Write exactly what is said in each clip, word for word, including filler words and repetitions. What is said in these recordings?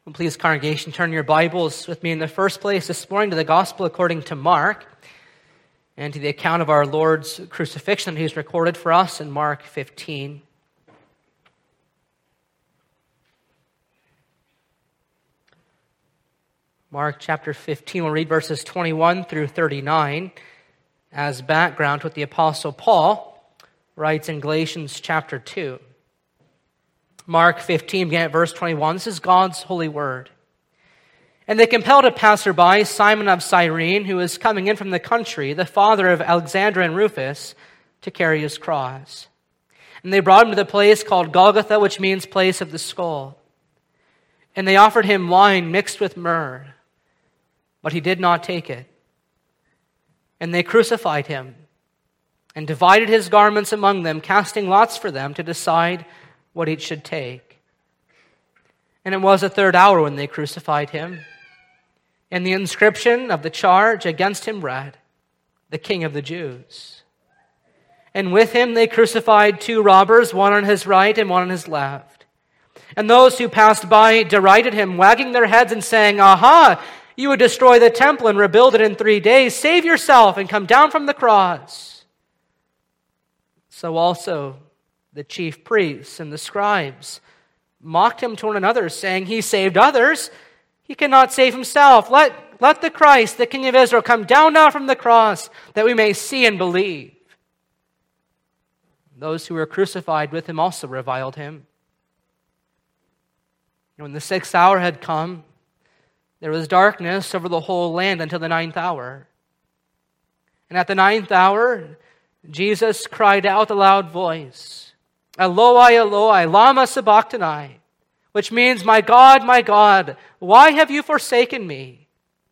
Well, please, congregation, turn your Bibles with me in the first place this morning to the Gospel according to Mark and to the account of our Lord's crucifixion that He's recorded for us in Mark fifteen. Mark chapter fifteen, we'll read verses twenty-one through thirty-nine as background to what the Apostle Paul writes in Galatians chapter two. Mark fifteen, beginning at verse twenty-one, this is God's holy word. And they compelled a passerby, Simon of Cyrene, who was coming in from the country, the father of Alexander and Rufus, to carry his cross. And they brought him to the place called Golgotha, which means place of the skull. And they offered him wine mixed with myrrh, but he did not take it. And they crucified him and divided his garments among them, casting lots for them to decide what each should take. And it was the third hour when they crucified him. And the inscription of the charge against him read, "The King of the Jews." And with him they crucified two robbers, one on his right and one on his left. And those who passed by derided him, wagging their heads and saying, "Aha! You would destroy the temple and rebuild it in three days. Save yourself and come down from the cross." So also the chief priests and the scribes mocked him to one another, saying, "He saved others. He cannot save himself. Let, let the Christ, the King of Israel, come down now from the cross, that we may see and believe." Those who were crucified with him also reviled him. And when the sixth hour had come, there was darkness over the whole land until the ninth hour. And at the ninth hour, Jesus cried out with a loud voice, "Eloi, Eloi, lama sabachthani," which means, "My God, my God, why have you forsaken me?"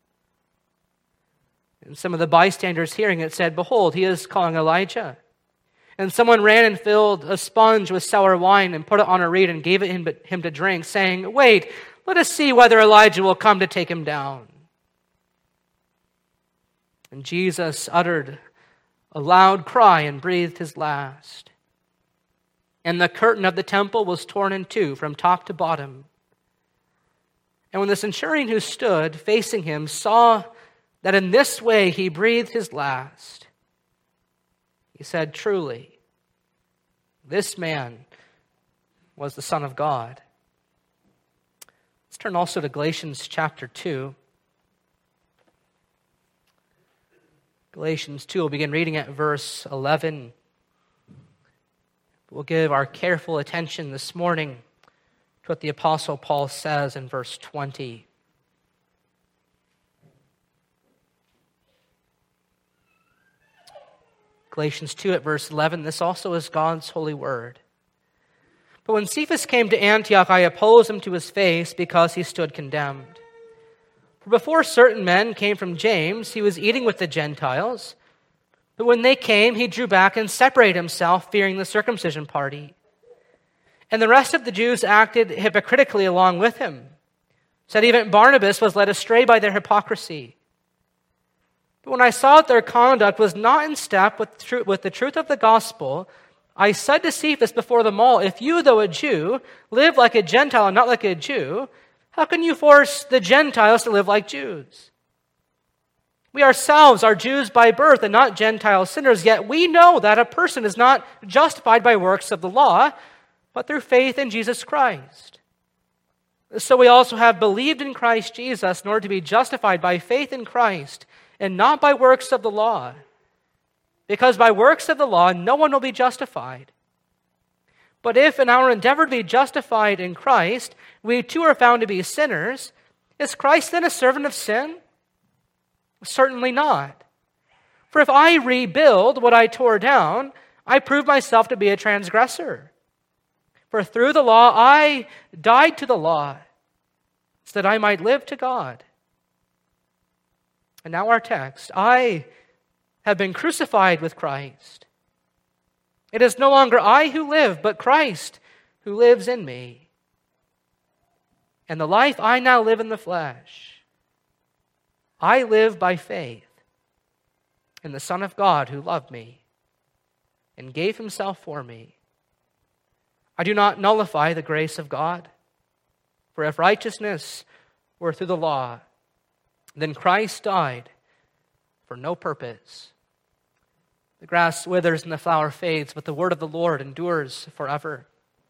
And some of the bystanders hearing it said, "Behold, he is calling Elijah." And someone ran and filled a sponge with sour wine and put it on a reed and gave it him, him to drink, saying, "Wait, let us see whether Elijah will come to take him down." And Jesus uttered a loud cry and breathed his last. And the curtain of the temple was torn in two from top to bottom. And when the centurion who stood facing him saw that in this way he breathed his last, he said, "Truly, this man was the Son of God." Let's turn also to Galatians chapter two. Galatians two, we'll begin reading at verse eleven. We'll give our careful attention this morning to what the Apostle Paul says in verse twenty. Galatians two at verse eleven, this also is God's holy word. "But when Cephas came to Antioch, I opposed him to his face because he stood condemned. For before certain men came from James, he was eating with the Gentiles. But when they came, he drew back and separated himself, fearing the circumcision party. And the rest of the Jews acted hypocritically along with him, so that even Barnabas was led astray by their hypocrisy. But when I saw that their conduct was not in step with, tr- with the truth of the gospel, I said to Cephas before them all, 'If you, though a Jew, live like a Gentile and not like a Jew, how can you force the Gentiles to live like Jews? We ourselves are Jews by birth and not Gentile sinners, yet we know that a person is not justified by works of the law, but through faith in Jesus Christ. So we also have believed in Christ Jesus in order to be justified by faith in Christ and not by works of the law. Because by works of the law, no one will be justified. But if in our endeavor to be justified in Christ, we too are found to be sinners, is Christ then a servant of sin? Certainly not. For if I rebuild what I tore down, I prove myself to be a transgressor. For through the law I died to the law, so that I might live to God." And now our text, "I have been crucified with Christ. It is no longer I who live, but Christ who lives in me. And the life I now live in the flesh, I live by faith in the Son of God who loved me and gave himself for me. I do not nullify the grace of God, for For if righteousness were through the law, then Christ died for no purpose. The grass withers and the flower fades, but the word of the Lord endures forever.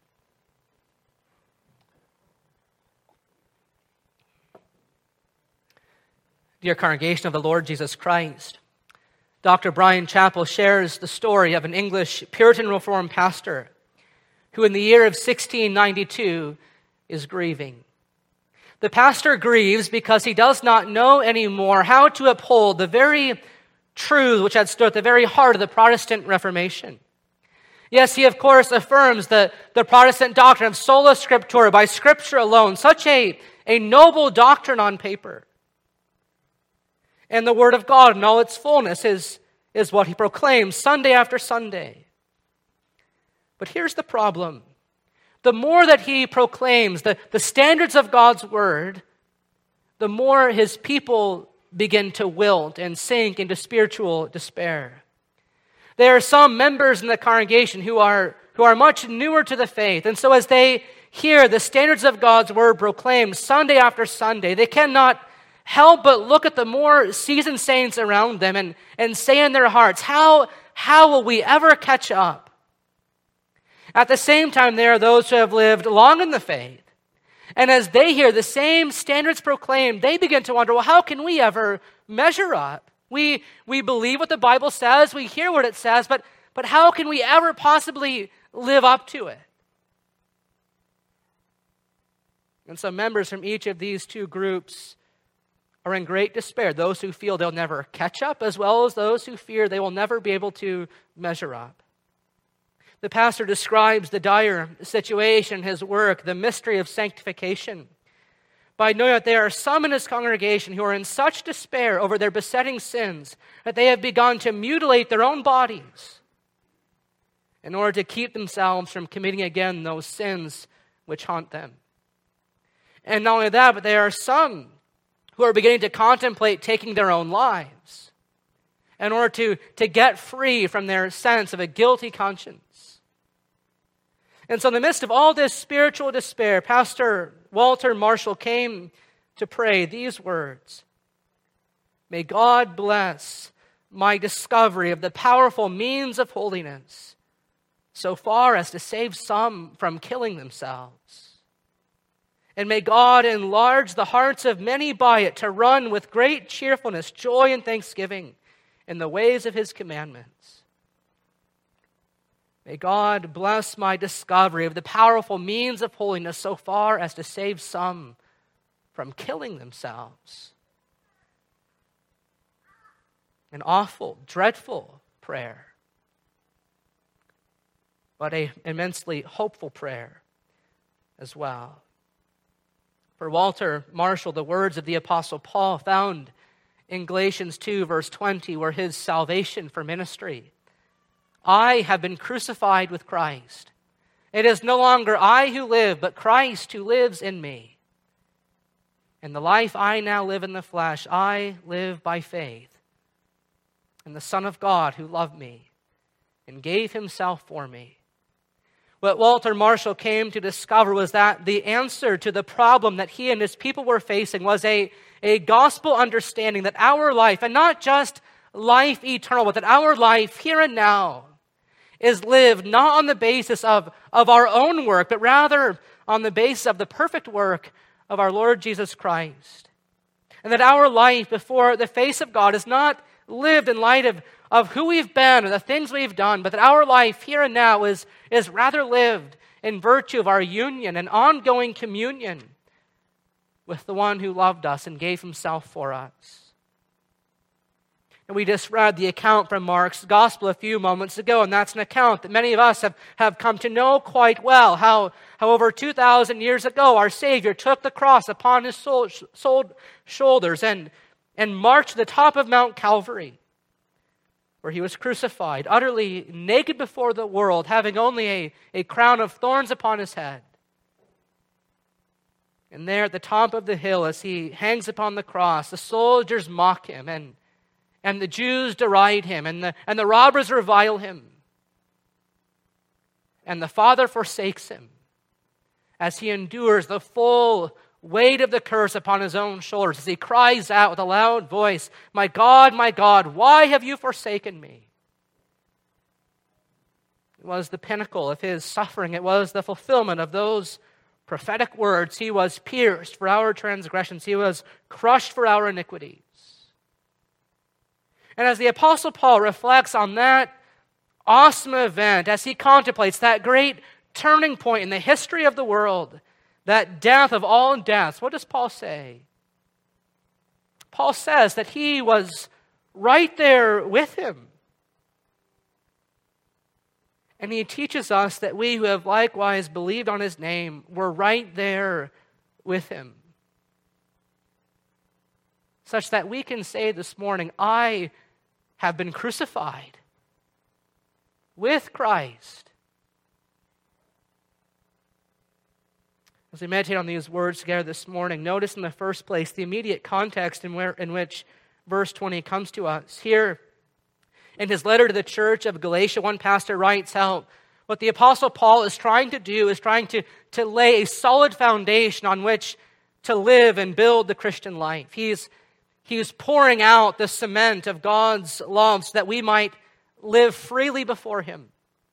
Dear congregation of the Lord Jesus Christ, Doctor Brian Chappell shares the story of an English Puritan Reformed pastor who in the year of sixteen ninety-two is grieving. The pastor grieves because he does not know anymore how to uphold the very truth which had stood at the very heart of the Protestant Reformation. Yes, he of course affirms the, the Protestant doctrine of sola scriptura, by Scripture alone, such a, a noble doctrine on paper. And the Word of God in all its fullness is, is what he proclaims Sunday after Sunday. But here's the problem. The more that he proclaims the, the standards of God's Word, the more his people begin to wilt and sink into spiritual despair. There are some members in the congregation who are, who are much newer to the faith, and so as they hear the standards of God's Word proclaimed Sunday after Sunday, they cannot help but look at the more seasoned saints around them and, and say in their hearts, how, how will we ever catch up? At the same time, there are those who have lived long in the faith. And as they hear the same standards proclaimed, they begin to wonder, well, how can we ever measure up? We, we believe what the Bible says, we hear what it says, but, but how can we ever possibly live up to it? And some members from each of these two groups are in great despair. Those who feel they'll never catch up, as well as those who fear they will never be able to measure up. The pastor describes the dire situation in his work, the mystery of sanctification, by knowing that there are some in his congregation who are in such despair over their besetting sins that they have begun to mutilate their own bodies in order to keep themselves from committing again those sins which haunt them. And not only that, but there are some who are beginning to contemplate taking their own lives in order to, to get free from their sense of a guilty conscience. And so in the midst of all this spiritual despair, Pastor Walter Marshall came to pray these words: "May God bless my discovery of the powerful means of holiness so far as to save some from killing themselves. And may God enlarge the hearts of many by it to run with great cheerfulness, joy, and thanksgiving in the ways of His commandments. May God bless my discovery of the powerful means of holiness so far as to save some from killing themselves." An awful, dreadful prayer, but an immensely hopeful prayer as well. For Walter Marshall, the words of the Apostle Paul found in Galatians two, verse twenty, were his salvation for ministry. "I have been crucified with Christ. It is no longer I who live, but Christ who lives in me. And the life I now live in the flesh, I live by faith in the Son of God who loved me and gave Himself for me." What Walter Marshall came to discover was that the answer to the problem that he and his people were facing was a, a gospel understanding that our life, and not just life eternal, but that our life here and now is lived not on the basis of, of our own work, but rather on the basis of the perfect work of our Lord Jesus Christ. And that our life before the face of God is not lived in light of, of who we've been and the things we've done, but that our life here and now is, is rather lived in virtue of our union and ongoing communion with the one who loved us and gave Himself for us. And we just read the account from Mark's gospel a few moments ago, and that's an account that many of us have, have come to know quite well, how, how over two thousand years ago our Savior took the cross upon His soul, soul, shoulders and, and marched to the top of Mount Calvary, where He was crucified, utterly naked before the world, having only a, a crown of thorns upon His head. And there at the top of the hill, as He hangs upon the cross, the soldiers mock Him, and, and the Jews deride Him, and the, and the robbers revile Him. And the Father forsakes Him as He endures the full weight of the curse upon his own shoulders as he cries out with a loud voice, "My God, my God, why have you forsaken me?" It was the pinnacle of his suffering. It was the fulfillment of those prophetic words. He was pierced for our transgressions. He was crushed for our iniquities. And as the Apostle Paul reflects on that awesome event, as he contemplates that great turning point in the history of the world, that death of all deaths, what does Paul say? Paul says that he was right there with him. And he teaches us that we who have likewise believed on his name were right there with him. Such that we can say this morning, I have been crucified with Christ. As we meditate on these words together this morning, notice in the first place the immediate context in, where, in which verse twenty comes to us. Here, in his letter to the church of Galatia, one pastor writes how what the Apostle Paul is trying to do is trying to, to lay a solid foundation on which to live and build the Christian life. He's, he's pouring out the cement of God's love so that we might live freely before him.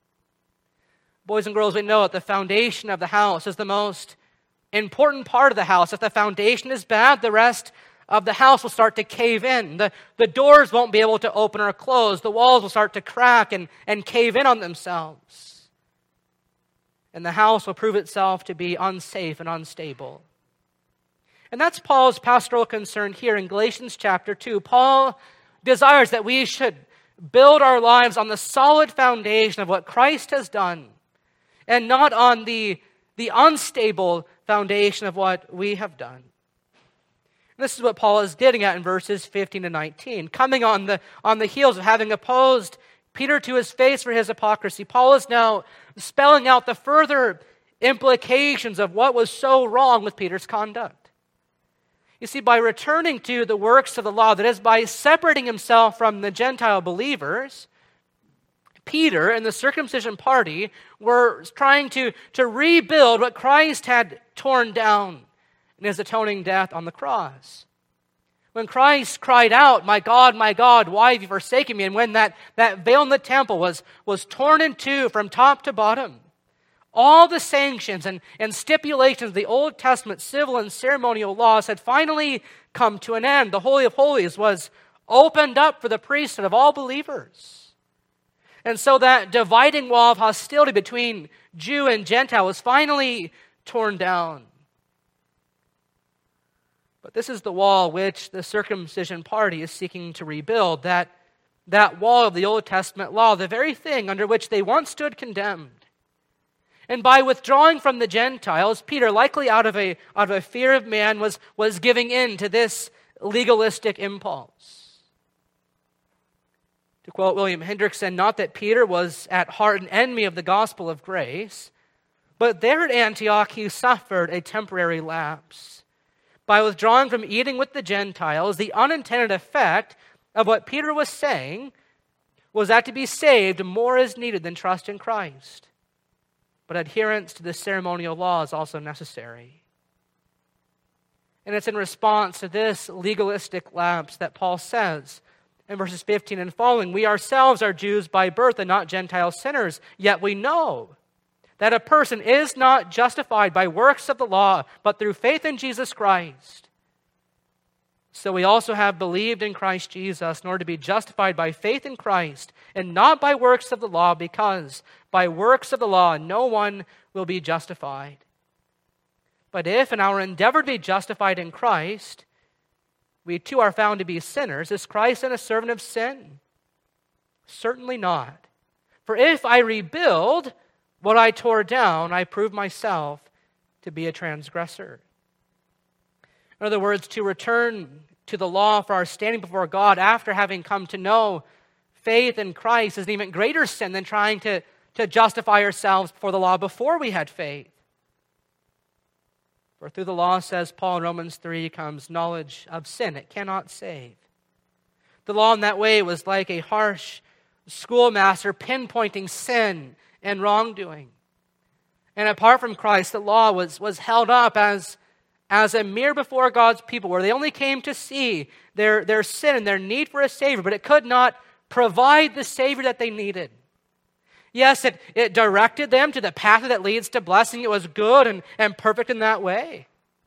Boys and girls, we know that the foundation of the house is the most important part of the house. If the foundation is bad, the rest of the house will start to cave in. The, the doors won't be able to open or close. The walls will start to crack and, and cave in on themselves. And the house will prove itself to be unsafe and unstable. And that's Paul's pastoral concern here in Galatians chapter two. Paul desires that we should build our lives on the solid foundation of what Christ has done, and not on the, the unstable foundation of what we have done. This is what Paul is getting at in verses fifteen to nineteen. Coming on the, on the heels of having opposed Peter to his face for his hypocrisy, Paul is now spelling out the further implications of what was so wrong with Peter's conduct. You see, by returning to the works of the law, that is, by separating himself from the Gentile believers, Peter and the circumcision party were trying to, to rebuild what Christ had torn down in his atoning death on the cross. When Christ cried out, "My God, my God, why have you forsaken me?" And when that, that veil in the temple was, was torn in two from top to bottom, all the sanctions and, and stipulations of the Old Testament civil and ceremonial laws had finally come to an end. The Holy of Holies was opened up for the priesthood of all believers. And so that dividing wall of hostility between Jew and Gentile was finally torn down. But this is the wall which the circumcision party is seeking to rebuild, that, that wall of the Old Testament law, the very thing under which they once stood condemned. And by withdrawing from the Gentiles, Peter, likely out of a, out of a fear of man, was, was giving in to this legalistic impulse. To quote William Hendrickson, not that Peter was at heart an enemy of the gospel of grace, but there at Antioch he suffered a temporary lapse. By withdrawing from eating with the Gentiles, the unintended effect of what Peter was saying was that to be saved, more is needed than trust in Christ. But adherence to the ceremonial law is also necessary. And it's in response to this legalistic lapse that Paul says in verses fifteen and following, "We ourselves are Jews by birth and not Gentile sinners, yet we know that a person is not justified by works of the law, but through faith in Jesus Christ. So we also have believed in Christ Jesus in order to be justified by faith in Christ, and not by works of the law, because by works of the law no one will be justified. But if in our endeavor to be justified in Christ, we too are found to be sinners, is Christ then a servant of sin? Certainly not. For if I rebuild what I tore down, I prove myself to be a transgressor." In other words, to return to the law for our standing before God after having come to know faith in Christ is an even greater sin than trying to, to justify ourselves before the law before we had faith. For through the law, says Paul in Romans three, comes knowledge of sin. It cannot save. The law in that way was like a harsh schoolmaster pinpointing sin and wrongdoing. And apart from Christ, the law was, was held up as, as a mirror before God's people, where they only came to see their, their sin and their need for a Savior, but it could not provide the Savior that they needed. Yes, it, it directed them to the path that leads to blessing. It was good and, and perfect in that way.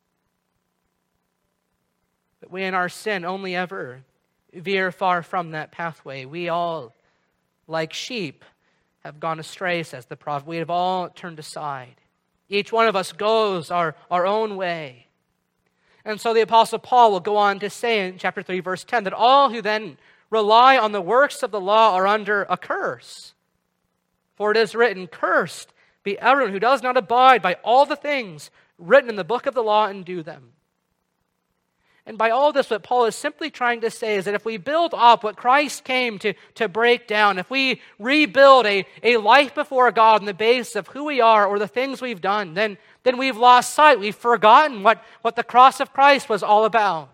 But we in our sin only ever veer far from that pathway. We all, like sheep, have gone astray, says the prophet. We have all turned aside. Each one of us goes our, our own way. And so the Apostle Paul will go on to say in chapter three, verse ten, that all who then rely on the works of the law are under a curse. For it is written, "Cursed be everyone who does not abide by all the things written in the book of the law and do them." And by all this, what Paul is simply trying to say is that if we build up what Christ came to, to break down, if we rebuild a, a life before God on the basis of who we are or the things we've done, then, then we've lost sight. We've forgotten what, what the cross of Christ was all about.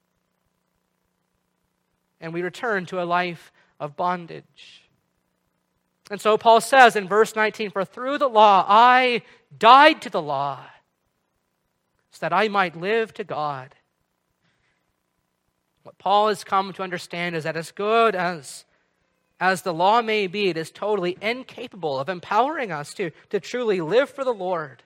And we return to a life of bondage. And so Paul says in verse nineteen, "For through the law I died to the law, so that I might live to God." What Paul has come to understand is that as good as, as the law may be, it is totally incapable of empowering us to, to truly live for the Lord.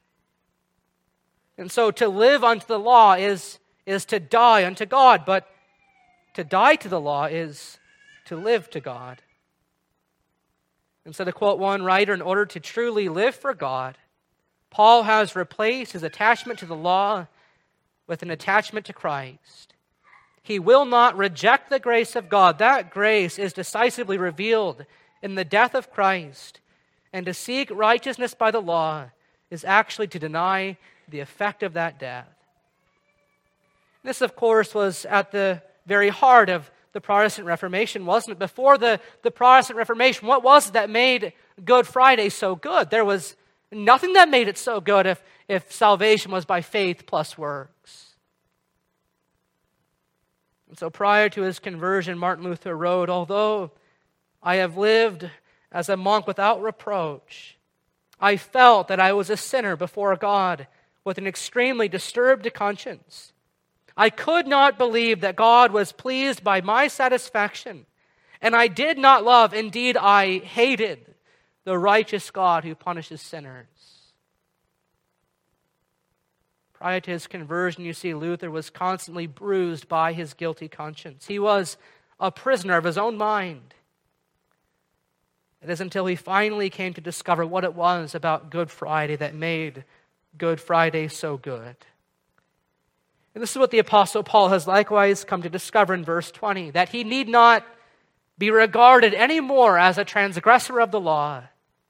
And so to live unto the law is, is to die unto God, but to die to the law is to live to God. And so to quote one writer, in order to truly live for God, Paul has replaced his attachment to the law with an attachment to Christ. He will not reject the grace of God. That grace is decisively revealed in the death of Christ. And to seek righteousness by the law is actually to deny the effect of that death. This, of course, was at the very heart of the Protestant Reformation, wasn't it? Before the, the Protestant Reformation, what was it that made Good Friday so good? There was nothing that made it so good if, if salvation was by faith plus works. And so prior to his conversion, Martin Luther wrote, "Although I have lived as a monk without reproach, I felt that I was a sinner before God with an extremely disturbed conscience. I could not believe that God was pleased by my satisfaction, and I did not love, indeed I hated, the righteous God who punishes sinners." Prior to his conversion, you see, Luther was constantly bruised by his guilty conscience. He was a prisoner of his own mind. It is until he finally came to discover what it was about Good Friday that made Good Friday so good. And this is what the Apostle Paul has likewise come to discover in verse twenty, that he need not be regarded anymore as a transgressor of the law.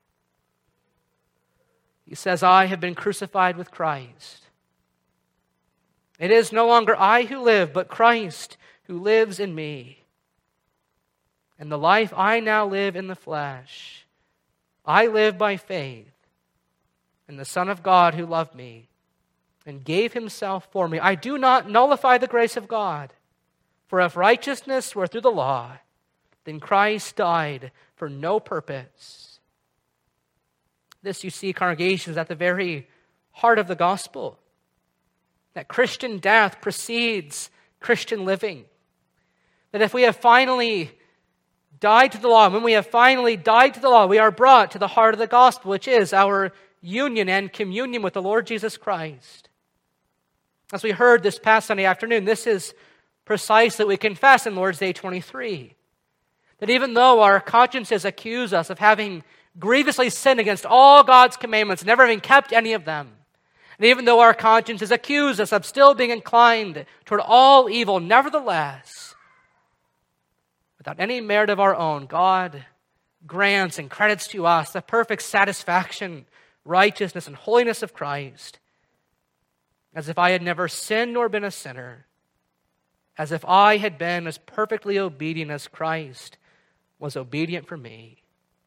He says, "I have been crucified with Christ. It is no longer I who live, but Christ who lives in me. And the life I now live in the flesh, I live by faith in the Son of God who loved me and gave himself for me. I do not nullify the grace of God, for if righteousness were through the law, then Christ died for no purpose." This, you see, congregation, is at the very heart of the gospel. That Christian death precedes Christian living. That if we have finally died to the law, when we have finally died to the law, we are brought to the heart of the gospel, which is our union and communion with the Lord Jesus Christ. As we heard this past Sunday afternoon, this is precisely what we confess in Lord's Day twenty-three. That even though our consciences accuse us of having grievously sinned against all God's commandments, never having kept any of them, and even though our consciences accuse us of still being inclined toward all evil, nevertheless, without any merit of our own, God grants and credits to us the perfect satisfaction, righteousness, and holiness of Christ, as if I had never sinned nor been a sinner, as if I had been as perfectly obedient as Christ was obedient for me.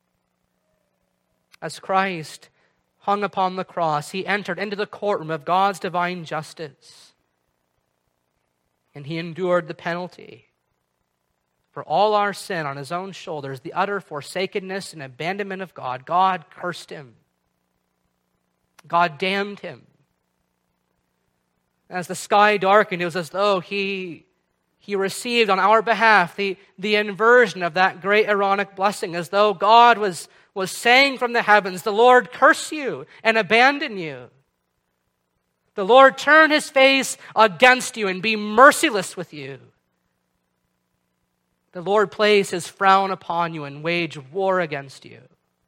As Christ hung upon the cross, he entered into the courtroom of God's divine justice, and he endured the penalty for all our sin on his own shoulders, the utter forsakenness and abandonment of God. God cursed him. God damned him. As the sky darkened, it was as though he, he received on our behalf the, the inversion of that great Aaronic blessing, as though God was, was saying from the heavens, the Lord curse you and abandon you. The Lord turn his face against you and be merciless with you. The Lord place his frown upon you and wage war against you.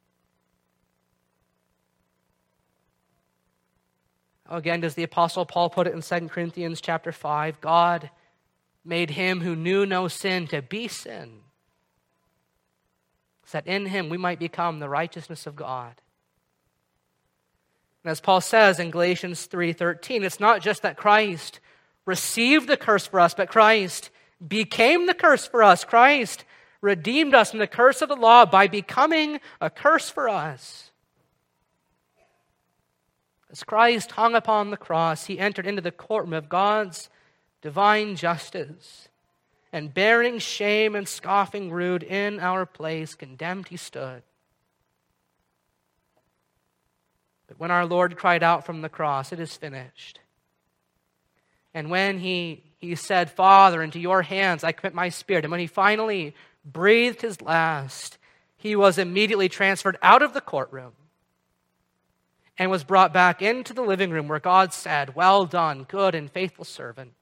Again, does the Apostle Paul put it in Second Corinthians chapter five? God made him who knew no sin to be sin, so that in him we might become the righteousness of God. And as Paul says in Galatians three thirteen, it's not just that Christ received the curse for us, but Christ became the curse for us. Christ redeemed us from the curse of the law by becoming a curse for us. As Christ hung upon the cross, he entered into the courtroom of God's divine justice, and bearing shame and scoffing rude in our place, condemned he stood. But when our Lord cried out from the cross, "It is finished," and when he, he said, "Father, into your hands I commit my spirit," and when he finally breathed his last, he was immediately transferred out of the courtroom and was brought back into the living room where God said, "Well done, good and faithful servant."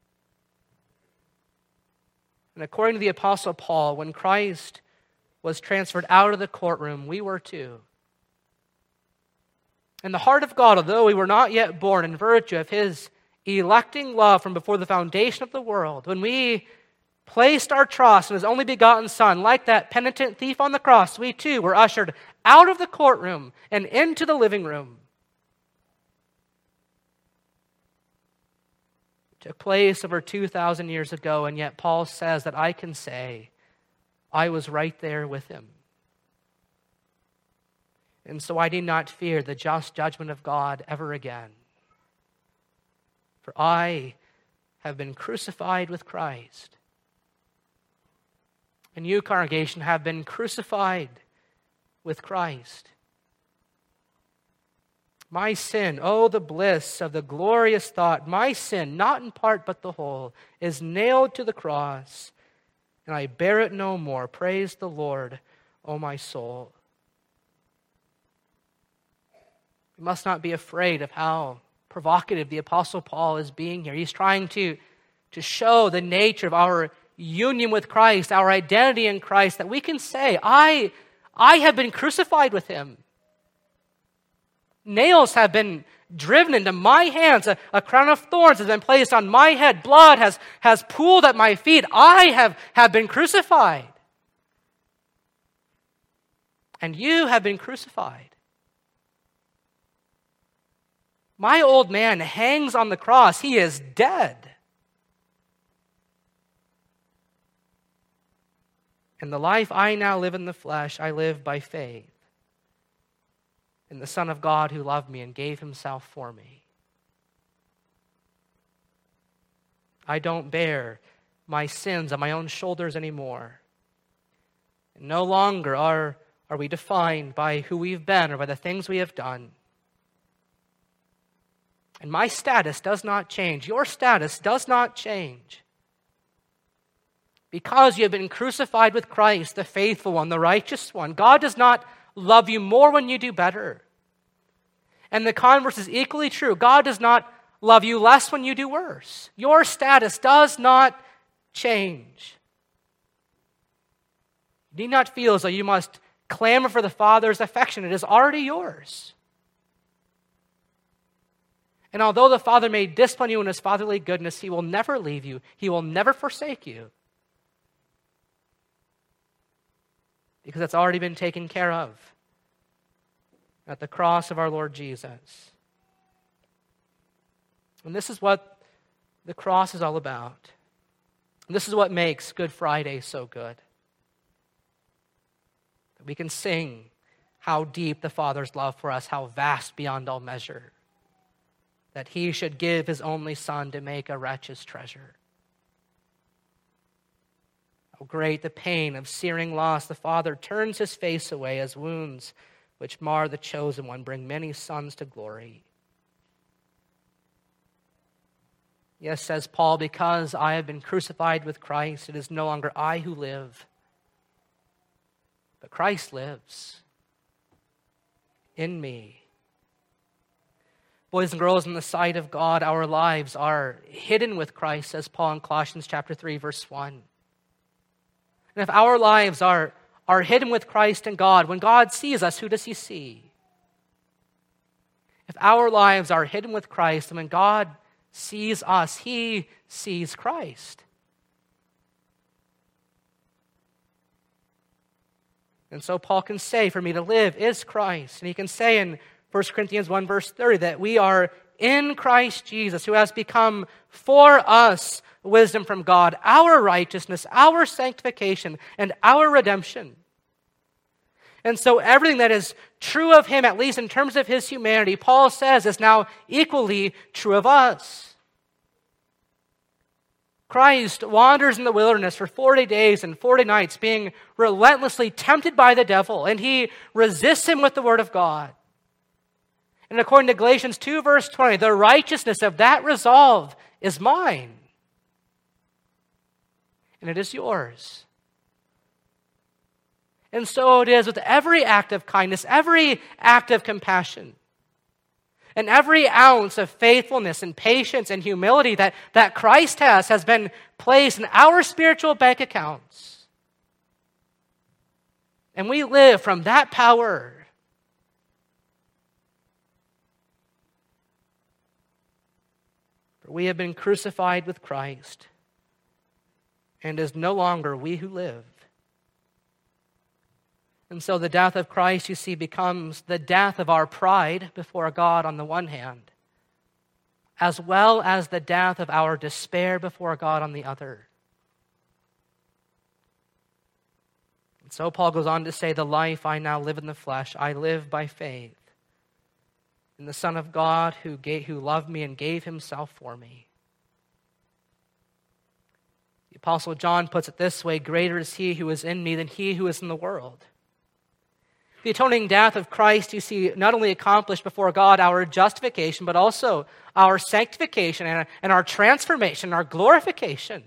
And according to the Apostle Paul, when Christ was transferred out of the courtroom, we were too. In the heart of God, although we were not yet born, in virtue of his electing love from before the foundation of the world, when we placed our trust in his only begotten Son, like that penitent thief on the cross, we too were ushered out of the courtroom and into the living room. It took place over two thousand years ago, and yet Paul says that I can say, I was right there with him. And so I need not fear the just judgment of God ever again. For I have been crucified with Christ. And you, congregation, have been crucified with Christ. My sin, oh, the bliss of the glorious thought, my sin, not in part but the whole, is nailed to the cross, and I bear it no more. Praise the Lord, O my soul. We must not be afraid of how provocative the Apostle Paul is being here. He's trying to, to show the nature of our union with Christ, our identity in Christ, that we can say, I, I have been crucified with him. Nails have been driven into my hands. A, a crown of thorns has been placed on my head. Blood has, has pooled at my feet. I have, have been crucified. And you have been crucified. My old man hangs on the cross. He is dead. And the life I now live in the flesh, I live by faith in the Son of God who loved me and gave himself for me. I don't bear my sins on my own shoulders anymore. And no longer are, are we defined by who we've been or by the things we have done. And my status does not change. Your status does not change. Because you have been crucified with Christ, the faithful one, the righteous one. God does not love you more when you do better. And the converse is equally true. God does not love you less when you do worse. Your status does not change. You need not feel as though you must clamor for the Father's affection. It is already yours. And although the Father may discipline you in his fatherly goodness, he will never leave you. He will never forsake you. Because it's already been taken care of at the cross of our Lord Jesus. And this is what the cross is all about. And this is what makes Good Friday so good. That we can sing how deep the Father's love for us, how vast beyond all measure. That he should give his only Son to make a wretch his treasure. How great the pain of searing loss, the Father turns his face away as wounds which mar the chosen one bring many sons to glory. Yes, says Paul, because I have been crucified with Christ, it is no longer I who live, but Christ lives in me. Boys and girls, in the sight of God, our lives are hidden with Christ, says Paul in Colossians chapter three, verse one. And if our lives are, are hidden with Christ and God, when God sees us, who does he see? If our lives are hidden with Christ, and when God sees us, he sees Christ. And so Paul can say, for me to live is Christ. And he can say in First Corinthians one, verse thirty, that we are in Christ Jesus, who has become for us wisdom from God, our righteousness, our sanctification, and our redemption. And so everything that is true of him, at least in terms of his humanity, Paul says is now equally true of us. Christ wanders in the wilderness for forty days and forty nights, being relentlessly tempted by the devil, and he resists him with the word of God. And according to Galatians two, verse twenty, the righteousness of that resolve is mine, and it is yours. And so it is with every act of kindness, every act of compassion, and every ounce of faithfulness and patience and humility that, that Christ has, has been placed in our spiritual bank accounts. And we live from that power. For we have been crucified with Christ, and it is no longer we who live. And so the death of Christ, you see, becomes the death of our pride before God on the one hand, as well as the death of our despair before God on the other. And so Paul goes on to say, the life I now live in the flesh, I live by faith in the Son of God who gave, who loved me and gave himself for me. The Apostle John puts it this way, greater is he who is in me than he who is in the world. The atoning death of Christ, you see, not only accomplished before God our justification, but also our sanctification and, and our transformation, our glorification.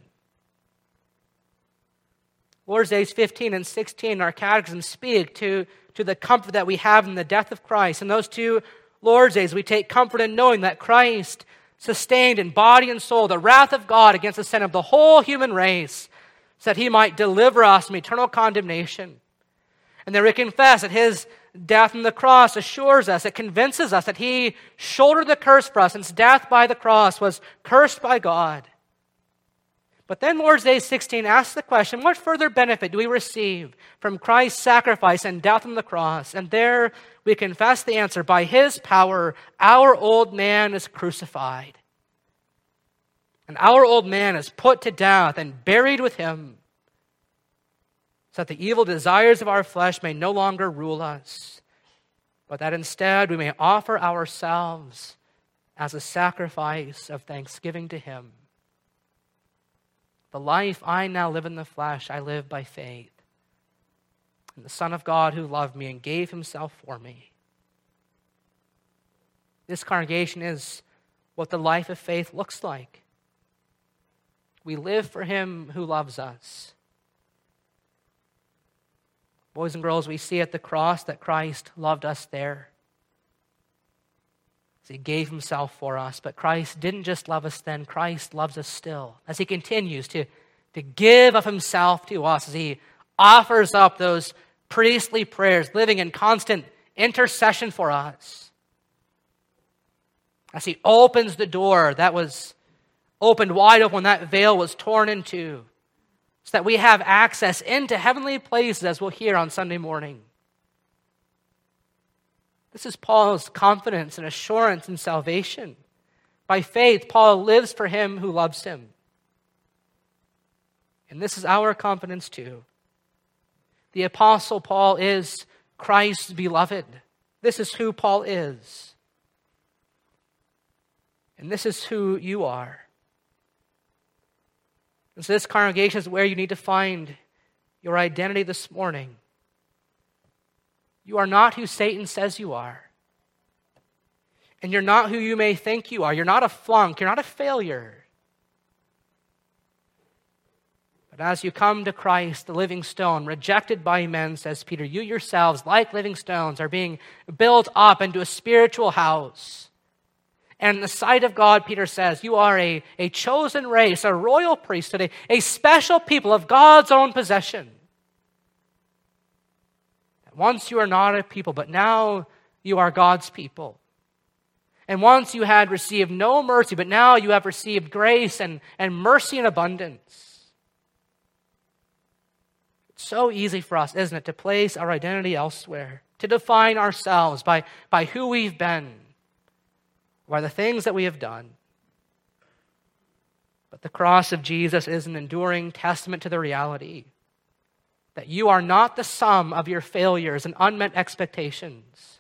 Lord's Days fifteen and sixteen, our catechism speak to, to the comfort that we have in the death of Christ. In those two Lord's Days, we take comfort in knowing that Christ sustained in body and soul the wrath of God against the sin of the whole human race, so that he might deliver us from eternal condemnation. And then we confess that his death on the cross assures us, it convinces us that he shouldered the curse for us, since death by the cross was cursed by God. But then Lord's Day sixteen asks the question, what further benefit do we receive from Christ's sacrifice and death on the cross? And there we confess the answer, by his power, our old man is crucified. And our old man is put to death and buried with him, so that the evil desires of our flesh may no longer rule us, but that instead we may offer ourselves as a sacrifice of thanksgiving to him. The life I now live in the flesh, I live by faith in the Son of God who loved me and gave himself for me. This congregation is what the life of faith looks like. We live for him who loves us. Boys and girls, we see at the cross that Christ loved us there. He gave himself for us. But Christ didn't just love us then. Christ loves us still as he continues to, to give of himself to us, as he offers up those priestly prayers, living in constant intercession for us. As he opens the door that was opened wide open when that veil was torn in two, so that we have access into heavenly places, as we'll hear on Sunday morning. This is Paul's confidence and assurance in salvation. By faith, Paul lives for him who loves him. And this is our confidence too. The Apostle Paul is Christ's beloved. This is who Paul is. And this is who you are. And so this congregation is where you need to find your identity this morning. You are not who Satan says you are. And you're not who you may think you are. You're not a flunk. You're not a failure. But as you come to Christ, the living stone, rejected by men, says Peter, you yourselves, like living stones, are being built up into a spiritual house. And in the sight of God, Peter says, you are a, a chosen race, a royal priesthood, a, a special people of God's own possession. Once you are not a people, but now you are God's people. And once you had received no mercy, but now you have received grace and, and mercy in abundance. It's so easy for us, isn't it, to place our identity elsewhere, to define ourselves by, by who we've been, by the things that we have done. But the cross of Jesus is an enduring testament to the reality that you are not the sum of your failures and unmet expectations.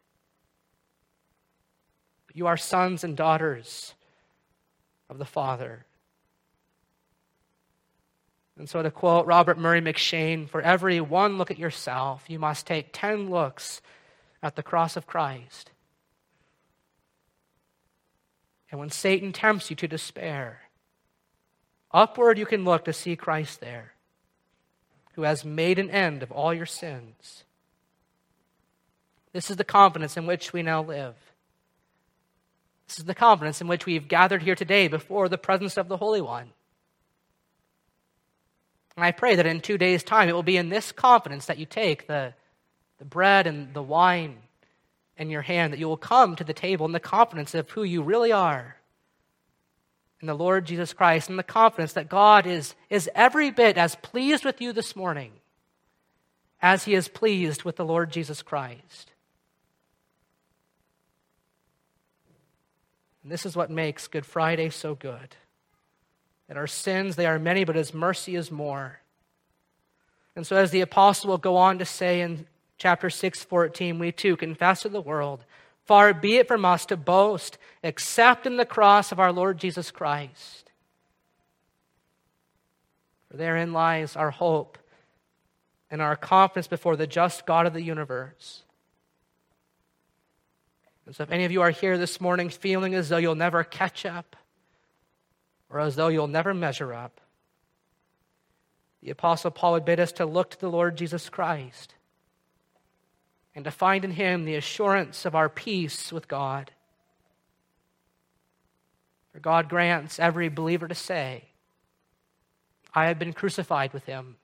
But you are sons and daughters of the Father. And so to quote Robert Murray McShane, for every one look at yourself, you must take ten looks at the cross of Christ. And when Satan tempts you to despair, upward you can look to see Christ there, who has made an end of all your sins. This is the confidence in which we now live. This is the confidence in which we've gathered here today before the presence of the Holy One. And I pray that in two days' time, it will be in this confidence that you take the, the bread and the wine in your hand, that you will come to the table in the confidence of who you really are in the Lord Jesus Christ, and the confidence that God is, is every bit as pleased with you this morning as he is pleased with the Lord Jesus Christ. And this is what makes Good Friday so good. That our sins, they are many, but his mercy is more. And so as the apostle will go on to say in chapter six fourteen, we too confess to the world, far be it from us to boast except in the cross of our Lord Jesus Christ. For therein lies our hope and our confidence before the just God of the universe. And so if any of you are here this morning feeling as though you'll never catch up, or as though you'll never measure up, the Apostle Paul would bid us to look to the Lord Jesus Christ and to find in him the assurance of our peace with God. For God grants every believer to say, I have been crucified with him.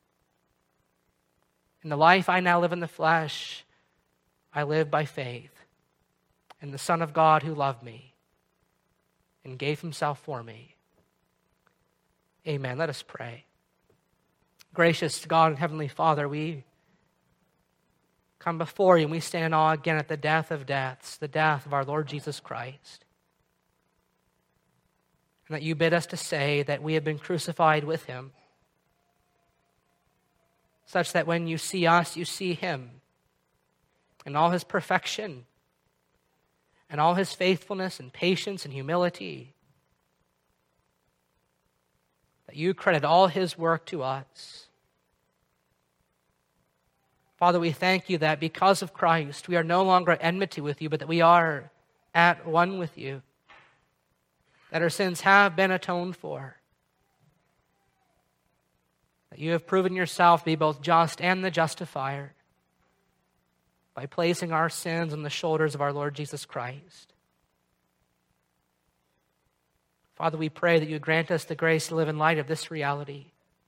In the life I now live in the flesh, I live by faith in the Son of God who loved me and gave himself for me. Amen. Let us pray. Gracious God and Heavenly Father, we come before you and we stand in awe again at the death of deaths, the death of our Lord Jesus Christ. And that you bid us to say that we have been crucified with him, such that when you see us, you see him in all his perfection and all his faithfulness and patience and humility. That you credit all his work to us. Father, we thank you that because of Christ, we are no longer at enmity with you, but that we are at one with you. That our sins have been atoned for. That you have proven yourself to be both just and the justifier by placing our sins on the shoulders of our Lord Jesus Christ. Father, we pray that you grant us the grace to live in light of this reality,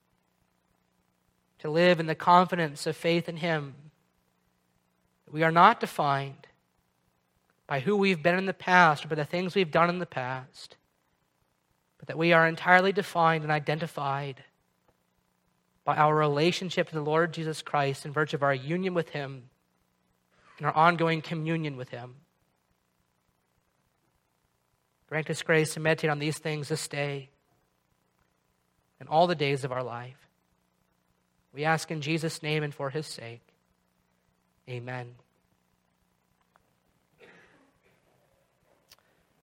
to live in the confidence of faith in him. We are not defined by who we've been in the past or by the things we've done in the past, but that we are entirely defined and identified by our relationship to the Lord Jesus Christ in virtue of our union with him and our ongoing communion with him. Grant us grace to meditate on these things this day and all the days of our life. We ask in Jesus' name and for his sake. Amen.